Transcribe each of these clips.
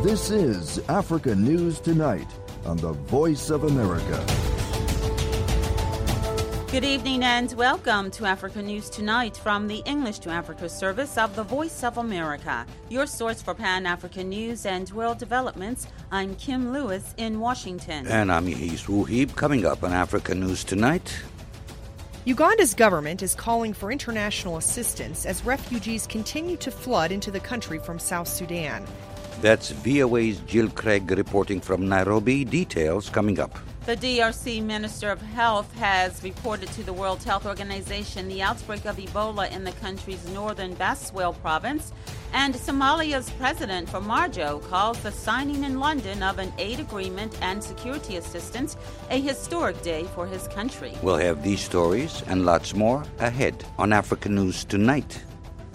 This is Africa News Tonight on the Voice of America. Good evening and welcome to Africa News Tonight from the English to Africa service of the Voice of America, your source for Pan-African news and world developments. I'm Kim Lewis in Washington. And I'm Yahis Wuhib. Coming up on Africa News Tonight. Uganda's government is calling for international assistance as refugees continue to flood into the country from South Sudan. That's VOA's Jill Craig reporting from Nairobi. Details coming up. The DRC Minister of Health has reported to the World Health Organization the outbreak of Ebola in the country's northern Baswell province. And Somalia's President Farmajo calls the signing in London of an aid agreement and security assistance a historic day for his country. We'll have these stories and lots more ahead on Africa News Tonight.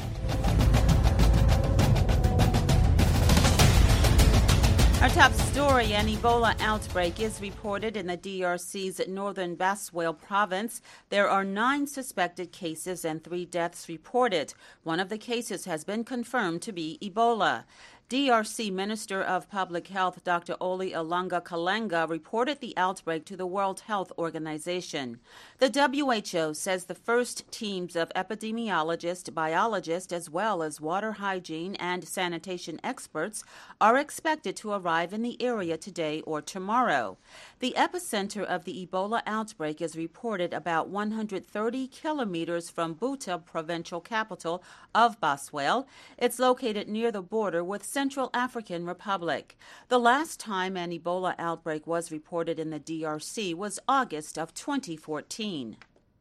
Our top story, an Ebola outbreak is reported in the DRC's northern Baswell province. There are 9 suspected cases and 3 deaths reported. One of the cases has been confirmed to be Ebola. DRC Minister of Public Health Dr. Oli Ilunga Kalenga reported the outbreak to the World Health Organization. The WHO says the first teams of epidemiologists, biologists, as well as water hygiene and sanitation experts are expected to arrive in the area today or tomorrow. The epicenter of the Ebola outbreak is reported about 130 kilometers from Buta, provincial capital of Baswell. It's located near the border with Central African Republic. The last time an Ebola outbreak was reported in the DRC was August of 2014.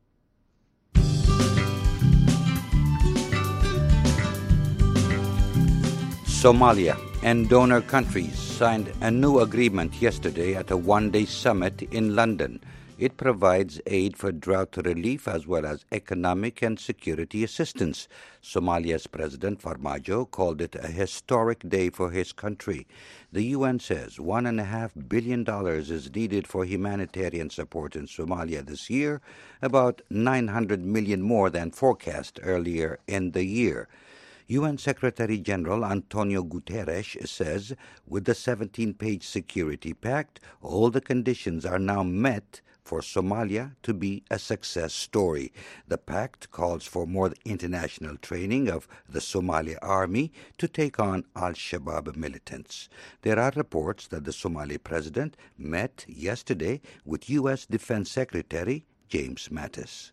Somalia and donor countries signed a new agreement yesterday at a one-day summit in London. It provides aid for drought relief as well as economic and security assistance. Somalia's President Farmajo called it a historic day for his country. The UN says $1.5 billion is needed for humanitarian support in Somalia this year, about $900 million more than forecast earlier in the year. UN Secretary General Antonio Guterres says with the 17-page Security Pact, all the conditions are now met for Somalia to be a success story. The pact calls for more international training of the Somali army to take on al-Shabaab militants. There are reports that the Somali president met yesterday with U.S. Defense Secretary James Mattis.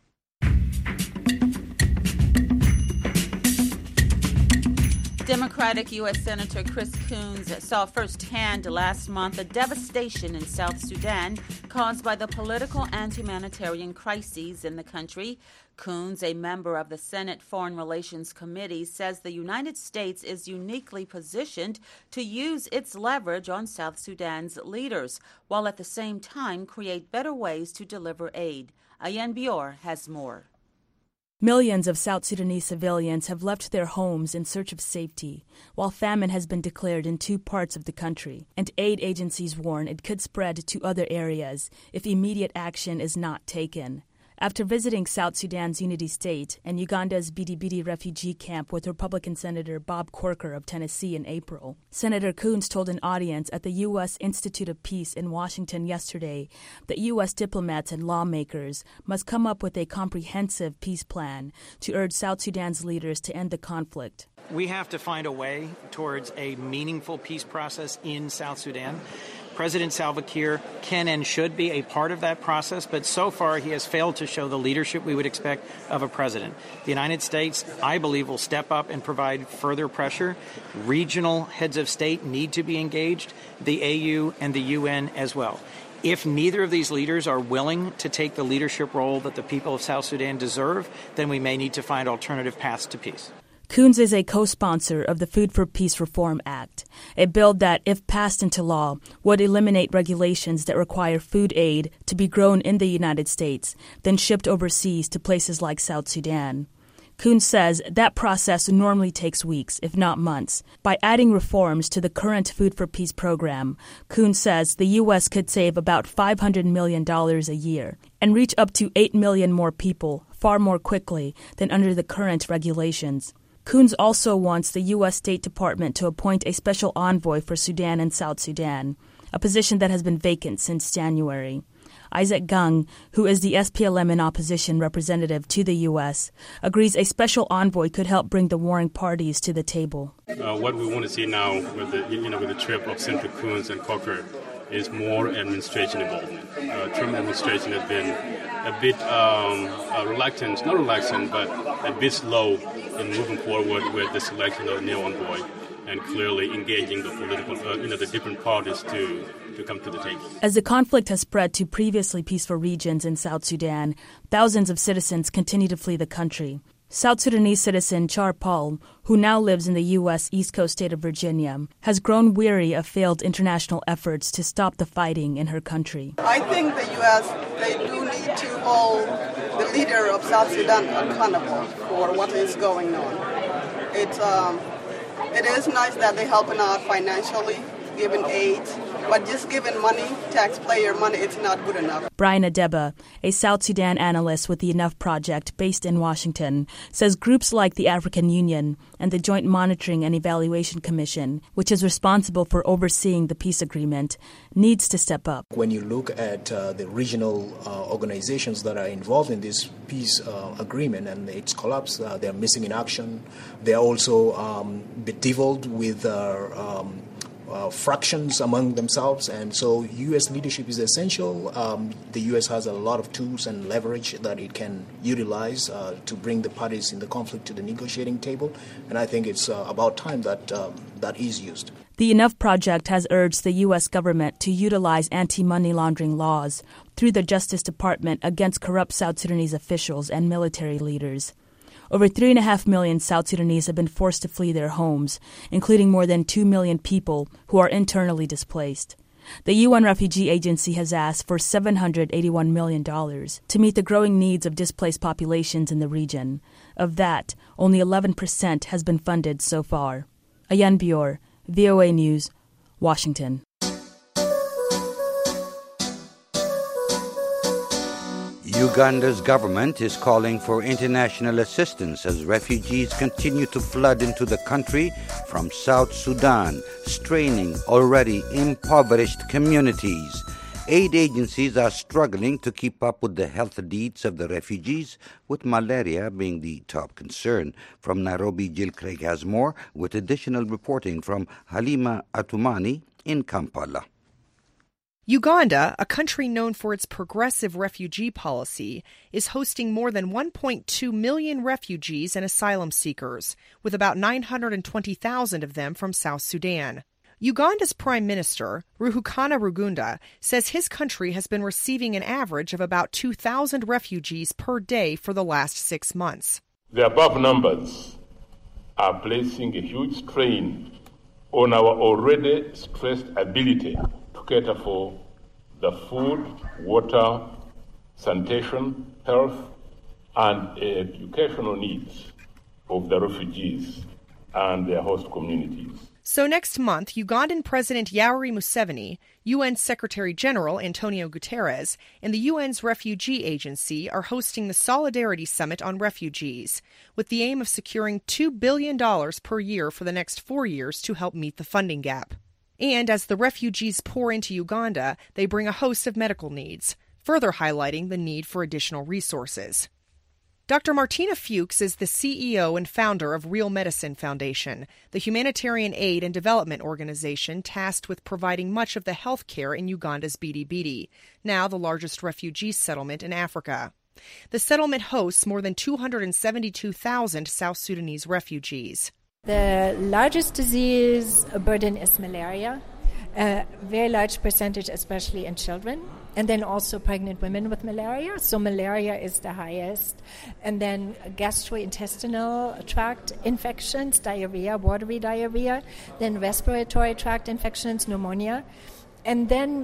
Democratic U.S. Senator Chris Coons saw firsthand last month the devastation in South Sudan caused by the political and humanitarian crises in the country. Coons, a member of the Senate Foreign Relations Committee, says the United States is uniquely positioned to use its leverage on South Sudan's leaders, while at the same time create better ways to deliver aid. Ayan Bior has more. Millions of South Sudanese civilians have left their homes in search of safety, while famine has been declared in 2 parts of the country, and aid agencies warn it could spread to other areas if immediate action is not taken. After visiting South Sudan's Unity State and Uganda's Bidibidi refugee camp with Republican Senator Bob Corker of Tennessee in April, Senator Coons told an audience at the U.S. Institute of Peace in Washington yesterday that U.S. diplomats and lawmakers must come up with a comprehensive peace plan to urge South Sudan's leaders to end the conflict. We have to find a way towards a meaningful peace process in South Sudan. President Salva Kiir can and should be a part of that process, but so far he has failed to show the leadership we would expect of a president. The United States, I believe, will step up and provide further pressure. Regional heads of state need to be engaged, the AU and the UN as well. If neither of these leaders are willing to take the leadership role that the people of South Sudan deserve, then we may need to find alternative paths to peace. Coons is a co-sponsor of the Food for Peace Reform Act, a bill that, if passed into law, would eliminate regulations that require food aid to be grown in the United States, then shipped overseas to places like South Sudan. Coons says that process normally takes weeks, if not months. By adding reforms to the current Food for Peace program, Coons says the U.S. could save about $500 million a year and reach up to 8 million more people far more quickly than under the current regulations. Coons also wants the U.S. State Department to appoint a special envoy for Sudan and South Sudan, a position that has been vacant since January. Isaac Gang, who is the SPLM in opposition representative to the U.S., agrees a special envoy could help bring the warring parties to the table. What we want to see now with the trip of Senator Coons and Coker is more administration involvement. Trump administration has been a bit but a bit slow in moving forward with the selection of a new envoy and clearly engaging the political, the different parties to come to the table. As the conflict has spread to previously peaceful regions in South Sudan, thousands of citizens continue to flee the country. South Sudanese citizen Char Paul, who now lives in the U.S. East Coast state of Virginia, has grown weary of failed international efforts to stop the fighting in her country. I think the U.S., they do need to hold the leader of South Sudan accountable for what is going on. It is nice that they're helping out financially, giving aid, but just giving money, taxpayer money, it's not good enough. Brian Adeba, a South Sudan analyst with the Enough Project based in Washington, says groups like the African Union and the Joint Monitoring and Evaluation Commission, which is responsible for overseeing the peace agreement, needs to step up. When you look at the regional organizations that are involved in this peace agreement and its collapse, they're missing in action. They're also bedeviled with fractions among themselves, and so U.S. leadership is essential. The U.S. has a lot of tools and leverage that it can utilize to bring the parties in the conflict to the negotiating table, and I think it's about time that that is used. The Enough Project has urged the U.S. government to utilize anti-money laundering laws through the Justice Department against corrupt South Sudanese officials and military leaders. Over 3.5 million South Sudanese have been forced to flee their homes, including more than 2 million people who are internally displaced. The UN Refugee Agency has asked for $781 million to meet the growing needs of displaced populations in the region. Of that, only 11% has been funded so far. Ayan Bior, VOA News, Washington. Uganda's government is calling for international assistance as refugees continue to flood into the country from South Sudan, straining already impoverished communities. Aid agencies are struggling to keep up with the health needs of the refugees, with malaria being the top concern. From Nairobi, Jill Craig has more, with additional reporting from Halima Atumani in Kampala. Uganda, a country known for its progressive refugee policy, is hosting more than 1.2 million refugees and asylum seekers, with about 920,000 of them from South Sudan. Uganda's Prime Minister, Ruhakana Rugunda, says his country has been receiving an average of about 2,000 refugees per day for the last 6 months. The above numbers are placing a huge strain on our already stressed ability to cater for the food, water, sanitation, health, and educational needs of the refugees and their host communities. So next month, Ugandan President Yoweri Museveni, UN Secretary-General Antonio Guterres, and the UN's Refugee Agency are hosting the Solidarity Summit on Refugees, with the aim of securing $2 billion per year for the next 4 years to help meet the funding gap. And as the refugees pour into Uganda, they bring a host of medical needs, further highlighting the need for additional resources. Dr. Martina Fuchs is the CEO and founder of Real Medicine Foundation, the humanitarian aid and development organization tasked with providing much of the health care in Uganda's Bidi-Bidi, now the largest refugee settlement in Africa. The settlement hosts more than 272,000 South Sudanese refugees. The largest disease burden is malaria, a very large percentage, especially in children, and then also pregnant women with malaria. So malaria is the highest. And then gastrointestinal tract infections, diarrhea, watery diarrhea, then respiratory tract infections, pneumonia, and then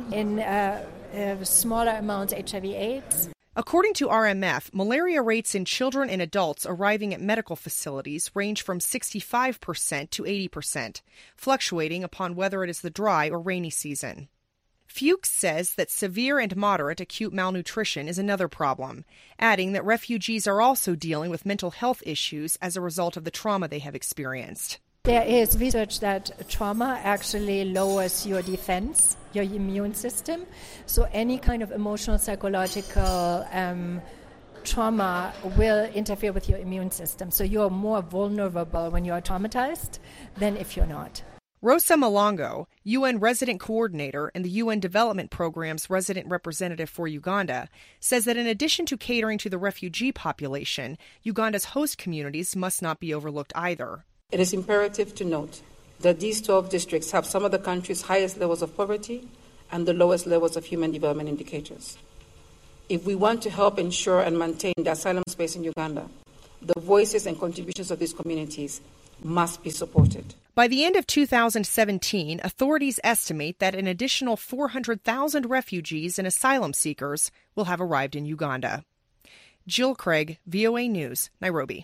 in smaller amounts, HIV/AIDS. According to RMF, malaria rates in children and adults arriving at medical facilities range from 65% to 80%, fluctuating upon whether it is the dry or rainy season. Fuchs says that severe and moderate acute malnutrition is another problem, adding that refugees are also dealing with mental health issues as a result of the trauma they have experienced. There is research that trauma actually lowers your defense, your immune system. So any kind of emotional, psychological trauma will interfere with your immune system. So you're more vulnerable when you're traumatized than if you're not. Rosa Malongo, UN resident coordinator and the UN Development Programme's resident representative for Uganda, says that in addition to catering to the refugee population, Uganda's host communities must not be overlooked either. It is imperative to note that these 12 districts have some of the country's highest levels of poverty and the lowest levels of human development indicators. If we want to help ensure and maintain the asylum space in Uganda, the voices and contributions of these communities must be supported. By the end of 2017, authorities estimate that an additional 400,000 refugees and asylum seekers will have arrived in Uganda. Jill Craig, VOA News, Nairobi.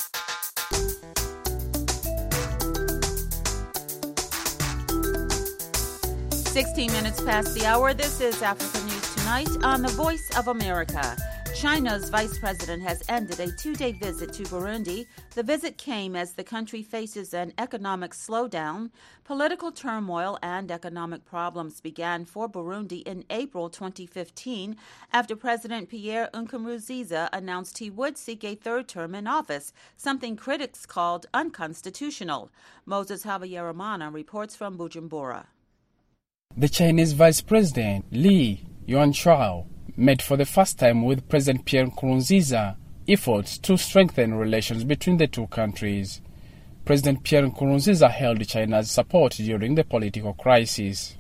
16 minutes past the hour. This is Africa News Tonight on the Voice of America. China's vice president has ended a two-day visit to Burundi. The visit came as the country faces an economic slowdown. Political turmoil and economic problems began for Burundi in April 2015 after President Pierre Nkurunziza announced he would seek a third term in office, something critics called unconstitutional. Moses Habyarimana reports from Bujumbura. The Chinese Vice President Li Yuanchao met for the first time with President Pierre Nkurunziza efforts to strengthen relations between the two countries. President Pierre Nkurunziza held China's support during the political crisis.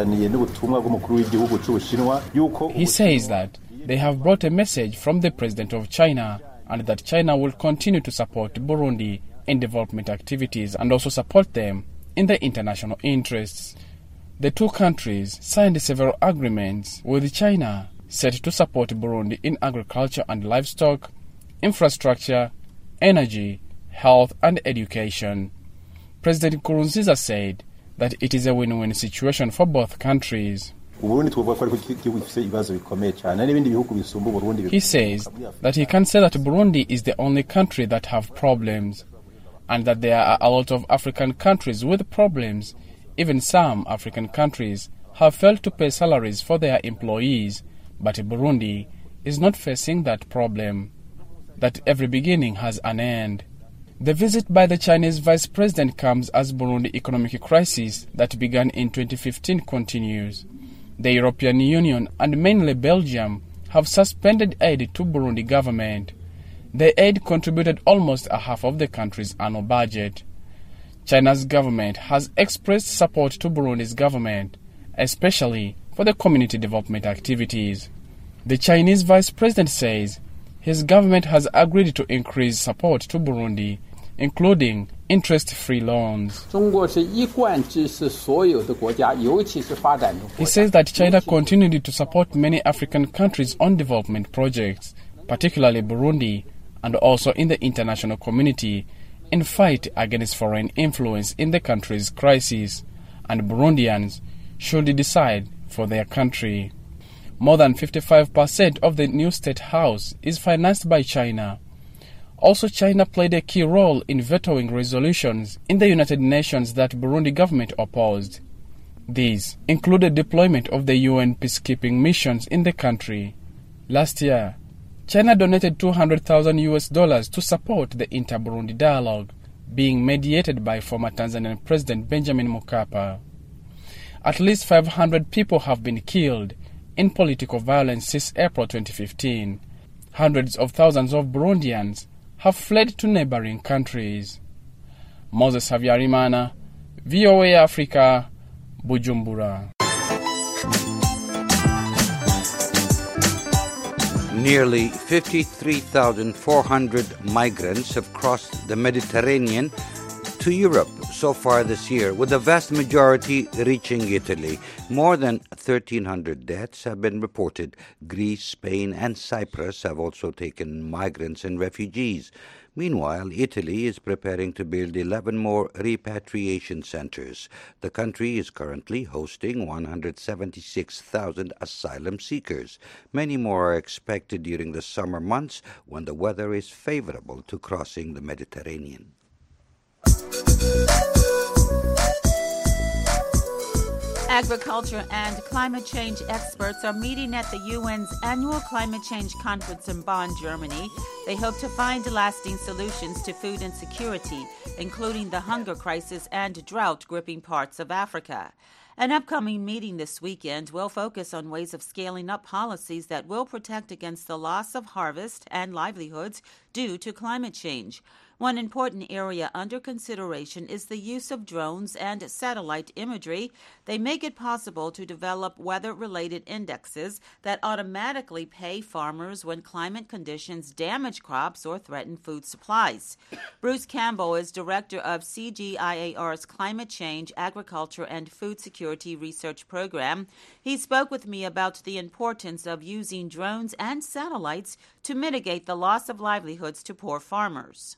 He says that they have brought a message from the President of China and that China will continue to support Burundi in development activities and also support them in their international interests. The two countries signed several agreements with China set to support Burundi in agriculture and livestock, infrastructure, energy, health and education. President Nkurunziza said that it is a win-win situation for both countries. He says that he can say that Burundi is the only country that have problems and that there are a lot of African countries with problems. Even some African countries have failed to pay salaries for their employees, but Burundi is not facing that problem. That every beginning has an end. The visit by the Chinese vice president comes as Burundi economic crisis that began in 2015 continues. The European Union and mainly Belgium have suspended aid to Burundi government. The aid contributed almost a half of the country's annual budget. China's government has expressed support to Burundi's government, especially for the community development activities. The Chinese vice president says his government has agreed to increase support to Burundi, including interest-free loans. He says that China continued to support many African countries on development projects, particularly Burundi, and also in the international community, in fight against foreign influence in the country's crisis, and Burundians should decide for their country. More than 55% of the new state house is financed by China. Also, China played a key role in vetoing resolutions in the United Nations that Burundi government opposed. These included deployment of the UN peacekeeping missions in the country. Last year, China donated $200,000 to support the inter-Burundi dialogue being mediated by former Tanzanian President Benjamin Mkapa. At least 500 people have been killed in political violence since April 2015. Hundreds of thousands of Burundians have fled to neighboring countries. Moses Habyarimana, VOA Africa, Bujumbura. Nearly 53,400 migrants have crossed the Mediterranean to Europe so far this year, with the vast majority reaching Italy. More than 1,300 deaths have been reported. Greece, Spain, and Cyprus have also taken migrants and refugees. Meanwhile, Italy is preparing to build 11 more repatriation centers. The country is currently hosting 176,000 asylum seekers. Many more are expected during the summer months when the weather is favorable to crossing the Mediterranean. Agriculture and climate change experts are meeting at the UN's annual climate change conference in Bonn, Germany. They hope to find lasting solutions to food insecurity, including the hunger crisis and drought gripping parts of Africa. An upcoming meeting this weekend will focus on ways of scaling up policies that will protect against the loss of harvest and livelihoods due to climate change. One important area under consideration is the use of drones and satellite imagery. They make it possible to develop weather-related indexes that automatically pay farmers when climate conditions damage crops or threaten food supplies. Bruce Campbell is director of CGIAR's Climate Change, Agriculture, and Food Security Research Program. He spoke with me about the importance of using drones and satellites to mitigate the loss of livelihoods to poor farmers.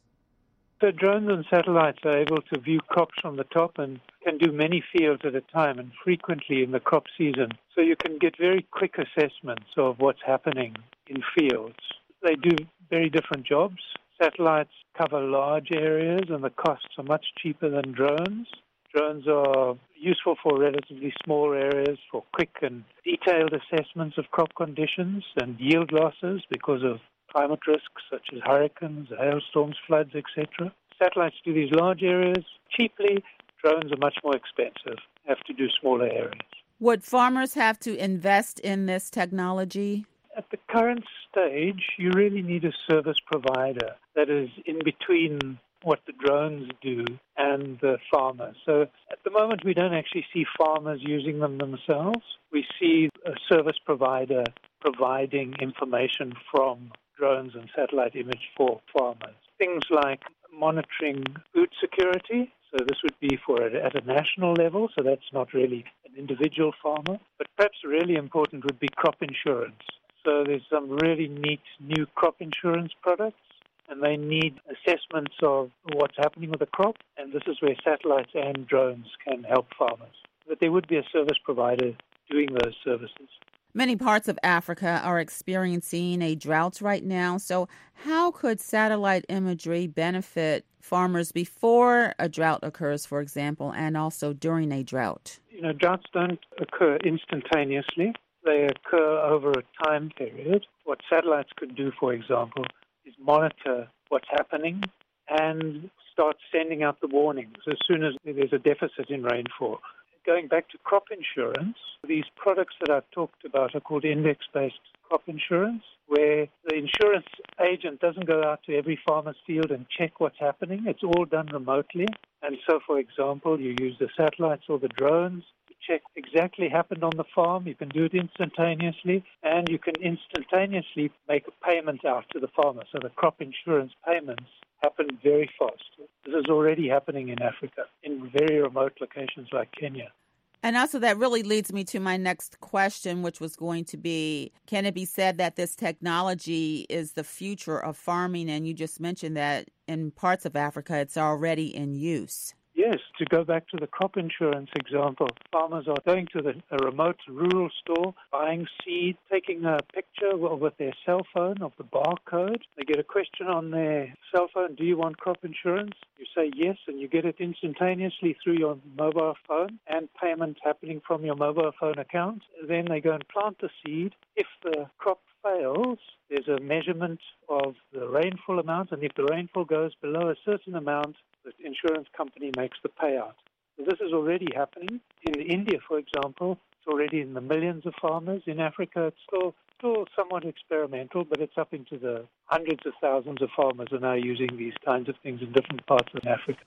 So drones and satellites are able to view crops from the top and can do many fields at a time and frequently in the crop season. So you can get very quick assessments of what's happening in fields. They do very different jobs. Satellites cover large areas and the costs are much cheaper than drones. Drones are useful for relatively small areas for quick and detailed assessments of crop conditions and yield losses because of climate risks such as hurricanes, hailstorms, floods, etc. Satellites do these large areas cheaply. Drones are much more expensive, have to do smaller areas. Would farmers have to invest in this technology? At the current stage, you really need a service provider that is in between what the drones do and the farmer. So at the moment, we don't actually see farmers using them themselves. We see a service provider providing information from drones and satellite image for farmers. Things like monitoring food security. So this would be at a national level, so that's not really an individual farmer. But perhaps really important would be crop insurance. So there's some really neat new crop insurance products, and they need assessments of what's happening with the crop, and this is where satellites and drones can help farmers. But there would be a service provider doing those services. Many parts of Africa are experiencing a drought right now. So how could satellite imagery benefit farmers before a drought occurs, for example, and also during a drought? Droughts don't occur instantaneously. They occur over a time period. What satellites could do, for example, is monitor what's happening and start sending out the warnings as soon as there's a deficit in rainfall. Going back to crop insurance, these products that I've talked about are called index-based crop insurance, where the insurance agent doesn't go out to every farmer's field and check what's happening. It's all done remotely. And so, for example, you use the satellites or the drones to check exactly what happened on the farm. You can do it instantaneously, and you can instantaneously make a payment out to the farmer. So the crop insurance payments happen very fast. This is already happening in Africa, in very remote locations like Kenya. And also that really leads me to my next question, which was going to be, can it be said that this technology is the future of farming? And you just mentioned that in parts of Africa, it's already in use. Yes, to go back to the crop insurance example, farmers are going to a remote rural store, buying seed, taking a picture with their cell phone of the barcode. They get a question on their cell phone, do you want crop insurance? You say yes, and you get it instantaneously through your mobile phone and payment happening from your mobile phone account. Then they go and plant the seed. If the crop fails, there's a measurement of the rainfall amount, and if the rainfall goes below a certain amount, the insurance company makes the payout. So this is already happening. In India, for example, it's already in the millions of farmers. In Africa, it's still somewhat experimental, but it's up into the hundreds of thousands of farmers are now using these kinds of things in different parts of Africa.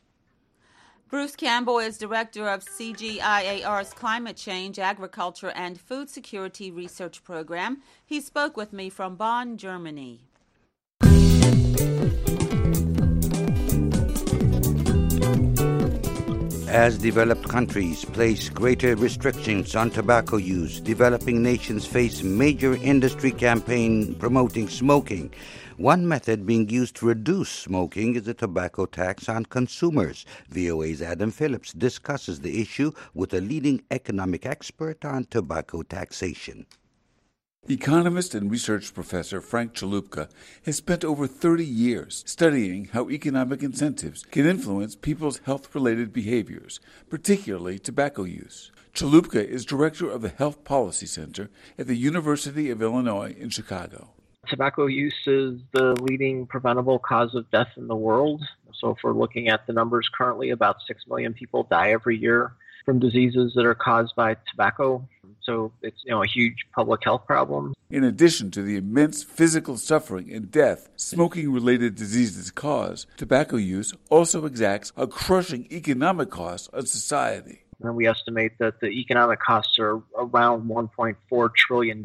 Bruce Campbell is director of CGIAR's Climate Change, Agriculture, and Food Security Research Program. He spoke with me from Bonn, Germany. As developed countries place greater restrictions on tobacco use, developing nations face major industry campaign promoting smoking. One method being used to reduce smoking is a tobacco tax on consumers. VOA's Adam Phillips discusses the issue with a leading economic expert on tobacco taxation. Economist and research professor Frank Chalupka has spent over 30 years studying how economic incentives can influence people's health-related behaviors, particularly tobacco use. Chalupka is director of the Health Policy Center at the University of Illinois in Chicago. Tobacco use is the leading preventable cause of death in the world. So if we're looking at the numbers currently, about 6 million people die every year from diseases that are caused by tobacco. So it's a huge public health problem. In addition to the immense physical suffering and death smoking-related diseases cause, tobacco use also exacts a crushing economic cost on society. And we estimate that the economic costs are around $1.4 trillion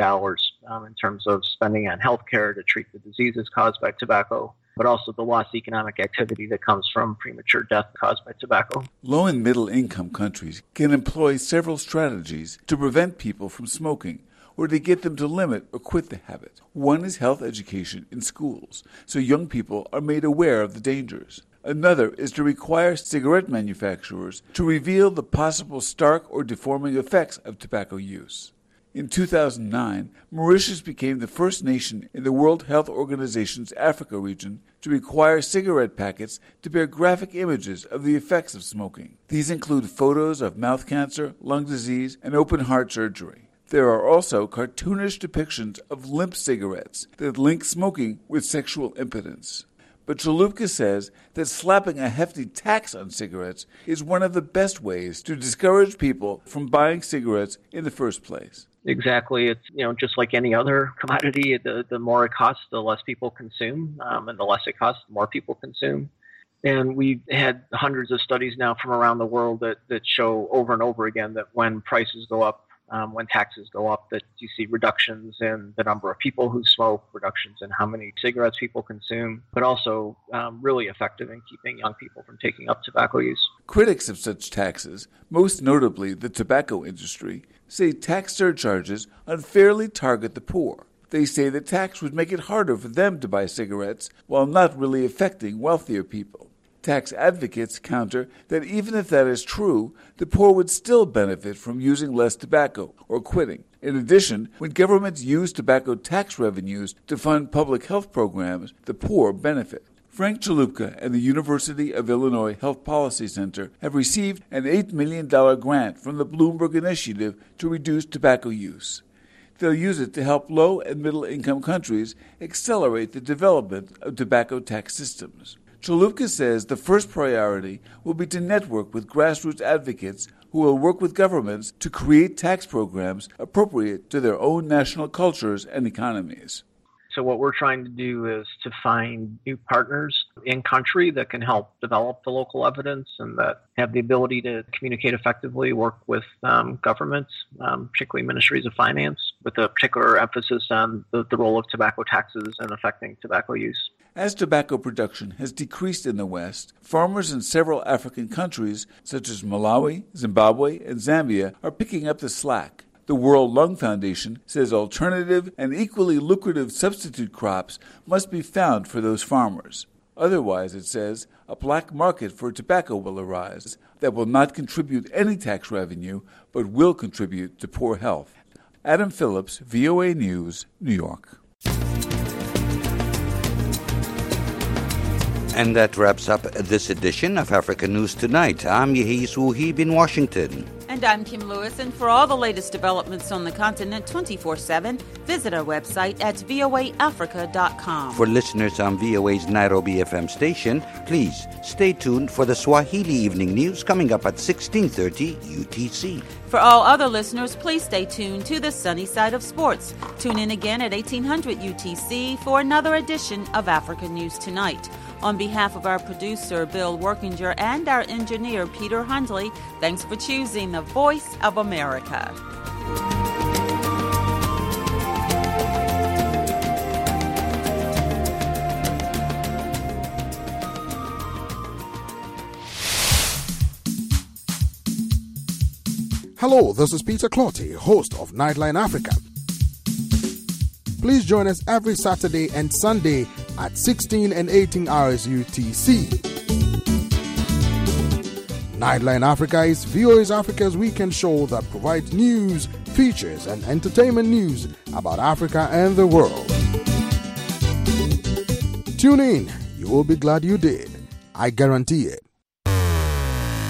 in terms of spending on healthcare to treat the diseases caused by tobacco, but also the lost economic activity that comes from premature death caused by tobacco. Low and middle income countries can employ several strategies to prevent people from smoking or to get them to limit or quit the habit. One is health education in schools, so young people are made aware of the dangers. Another is to require cigarette manufacturers to reveal the possible stark or deforming effects of tobacco use. In 2009, Mauritius became the first nation in the World Health Organization's Africa region to require cigarette packets to bear graphic images of the effects of smoking. These include photos of mouth cancer, lung disease, and open heart surgery. There are also cartoonish depictions of limp cigarettes that link smoking with sexual impotence. But Chalupka says that slapping a hefty tax on cigarettes is one of the best ways to discourage people from buying cigarettes in the first place. Exactly. It's, just like any other commodity, the more it costs, the less people consume, and the less it costs, the more people consume. And we've had hundreds of studies now from around the world that show over and over again that when prices go up, when taxes go up, that you see reductions in the number of people who smoke, reductions in how many cigarettes people consume, but also really effective in keeping young people from taking up tobacco use. Critics of such taxes, most notably the tobacco industry, say tax surcharges unfairly target the poor. They say the tax would make it harder for them to buy cigarettes while not really affecting wealthier people. Tax advocates counter that even if that is true, the poor would still benefit from using less tobacco or quitting. In addition, when governments use tobacco tax revenues to fund public health programs, the poor benefit. Frank Chalupka and the University of Illinois Health Policy Center have received an $8 million grant from the Bloomberg Initiative to reduce tobacco use. They'll use it to help low and middle income countries accelerate the development of tobacco tax systems. Chalupka says the first priority will be to network with grassroots advocates who will work with governments to create tax programs appropriate to their own national cultures and economies. So what we're trying to do is to find new partners in country that can help develop the local evidence and that have the ability to communicate effectively, work with governments, particularly ministries of finance, with a particular emphasis on the role of tobacco taxes in affecting tobacco use. As tobacco production has decreased in the West, farmers in several African countries, such as Malawi, Zimbabwe, and Zambia, are picking up the slack. The World Lung Foundation says alternative and equally lucrative substitute crops must be found for those farmers. Otherwise, it says, a black market for tobacco will arise that will not contribute any tax revenue, but will contribute to poor health. Adam Phillips, VOA News, New York. And that wraps up this edition of Africa News Tonight. I'm Yehis Wuhib in Washington. And I'm Kim Lewis. And for all the latest developments on the continent 24/7, visit our website at voaafrica.com. For listeners on VOA's Nairobi FM station, please stay tuned for the Swahili Evening News coming up at 16:30 UTC. For all other listeners, please stay tuned to the sunny side of sports. Tune in again at 1800 UTC for another edition of Africa News Tonight. On behalf of our producer, Bill Workinger, and our engineer, Peter Hundley, thanks for choosing the Voice of America. Hello, this is Peter Clotty, host of Nightline Africa. Please join us every Saturday and Sunday at 16 and 18 hours UTC. Nightline Africa is VOA Africa's weekend show that provides news, features, and entertainment news about Africa and the world. Tune in. You will be glad you did. I guarantee it.